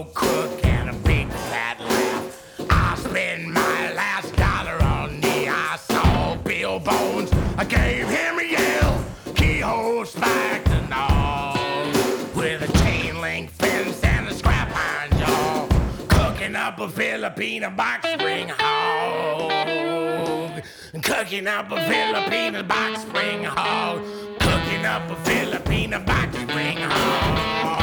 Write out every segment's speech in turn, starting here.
old crook and a big fat laugh. I spent my last dollar on me. I saw Bill Bones. I gave him a yell. Keyhole spiked and all. With a chain link fence and a scrap iron jaw. Cooking up a Filipino box spring hog. Cooking up a Filipino box spring hog. Cooking up a Filipino box spring hog.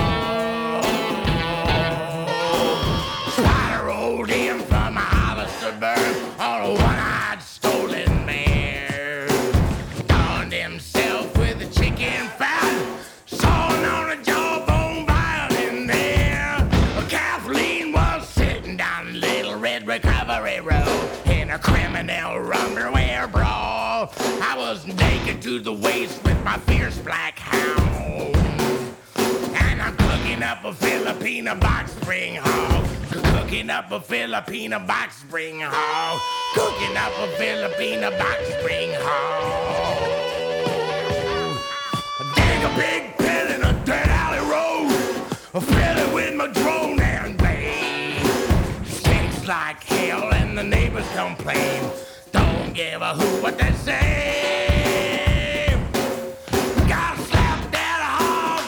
Spider rolled in from a Hollister suburb on a one-eyed stolen mare. Donned himself with a chicken fat, sawing on a jawbone violin there. Kathleen was sitting down Little Red Recovery Road in a criminal underwear brawl. I was naked to the waist with my fierce black hound. And I'm cooking up a Filipino box spring hog. Cooking up a Filipino box spring hog. Cooking up a Filipino box spring hog. Dig a big pit in a dirt alley road. Fill it with my drone and blade. Stinks like hell and the neighbors complain. Don't give a hoot what they say. Gotta slap that hog.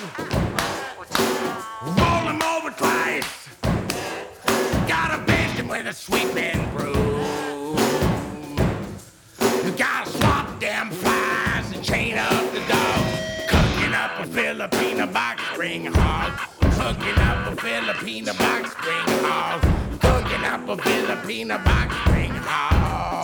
Roll him over twice. Gotta baste him with a sweeping broom. You gotta swap them flies and chain up the dog. Cooking up a Filipino box spring hog. Cooking up a Filipino box spring hog. Cooking up a Filipino box spring hog.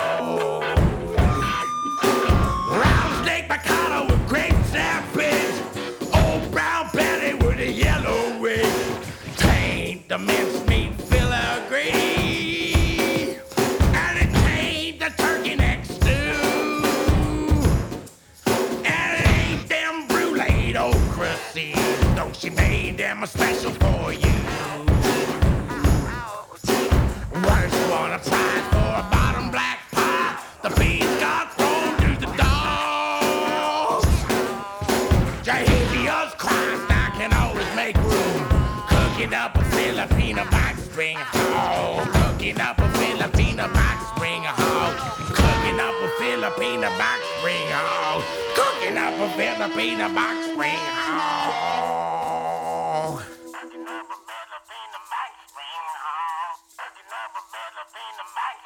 Rattlesnake Mikado with great savage. Old brown Betty with a yellow wig. Taint the mincemeat filigree. And it taint the turkey neck stew. And it ain't them brulee okra seeds. Though she made them a special for you. Worst one applied for a bottom black pie. The beans got thrown to the dogs. Jesus Christ, I can always make room. Cooking up a Filipino box spring hog. Cooking up a Filipino box spring hog. Cooking up a Filipino box spring hog. Cooking up a Filipino box spring hog. Cooking up a Filipino box spring hog. Cooking up a Filipino box